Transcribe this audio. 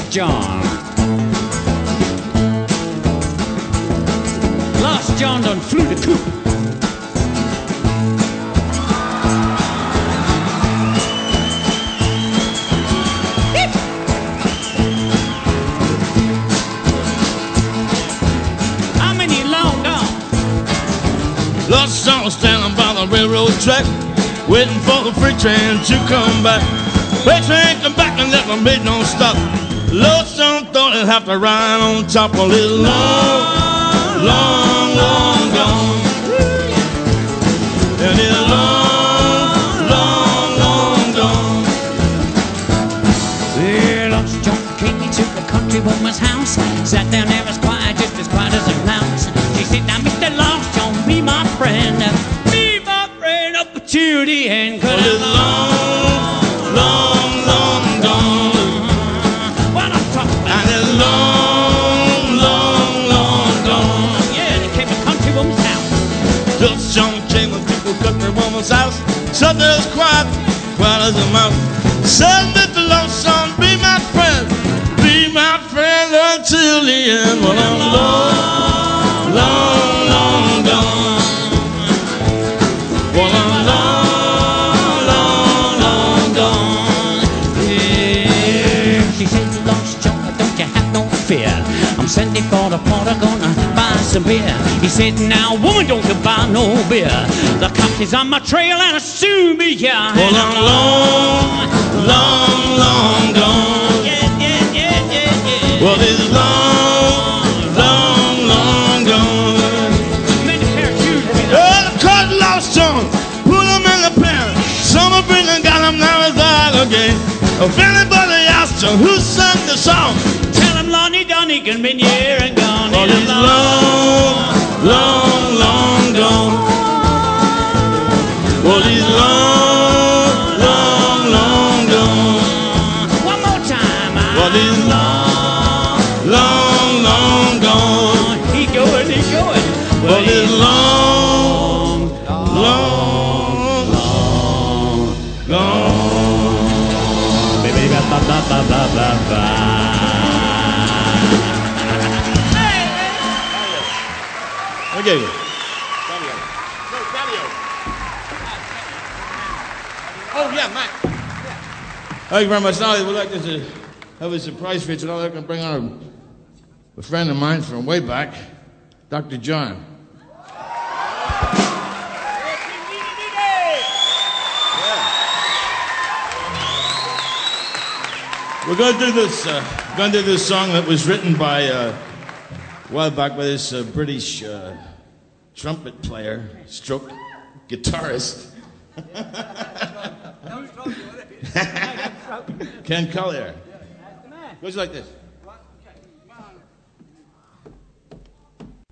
Lost John. Lost John done flew the coop. How many long gone? Lost John standing by the railroad track, waiting for the freight train to come back. Freight train come back and never made no stop. Lost John thought he'd have to ride on top of his long, long, long gone. And his long, long, long gone. Well, Lost John came into the country woman's house, sat down there as quiet as a mouse. She said, now Mr. Lost John, be my friend up to the end. Well, his long, long, long gone. What I'm talking about. And his long, long, long gone. Yeah, they came to country woman's house. Lost John came to people country woman's house. Sat there as quiet as a mouse. Said, Mr. Lost John, be my friend until the end. Well, I'm long, long, long gone. Well, I'm long, long, long gone. Yeah. She said, Lost John, don't you have no fear. I'm sending for the porter, gonna buy some beer. He said, now woman, don't you buy no beer. The cop is on my trail and I'll soon be here. Well, I'm long, long, long gone. Yeah. Well, it's long, long, long gone. Many pair of shoes. Oh, the caught Lost John, put him in the pen. Summer bringing got him, now he's out again. If anybody asks you who sung the song, Tell him Lonnie Donegan been here and gone. well, it's long, long, long gone. Well, he's long, long, long gone. One more time. Well, he's long, long, long gone. He going. Well, he's long, long, long gone. Baby, ba ba ba ba ba ba ba. Okay. Oh, yeah, Matt. Thank you very much. Now, we'd like to have a surprise for you tonight. I can bring on a friend of mine from way back, Dr. John. We're going to do this song that was written by a while back by this British trumpet player, stroke guitarist, Ken Collier. Goes like this.